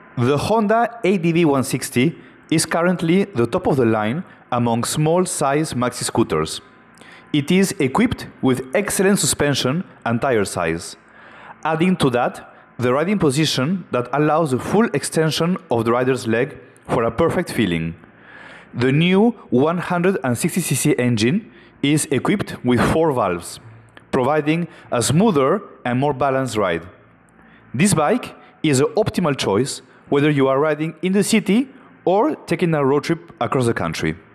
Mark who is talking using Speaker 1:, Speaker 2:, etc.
Speaker 1: The Honda ADV 160 is currently the top of the line among small-size maxi scooters. It is equipped with excellent suspension and tire size. Adding to that, the riding position that allows the full extension of the rider's leg for a perfect feeling. The new 160cc engine is equipped with 4 valves, providing a smoother and more balanced ride. This bike is an optimal choice whether you are riding in the city or taking a road trip across the country.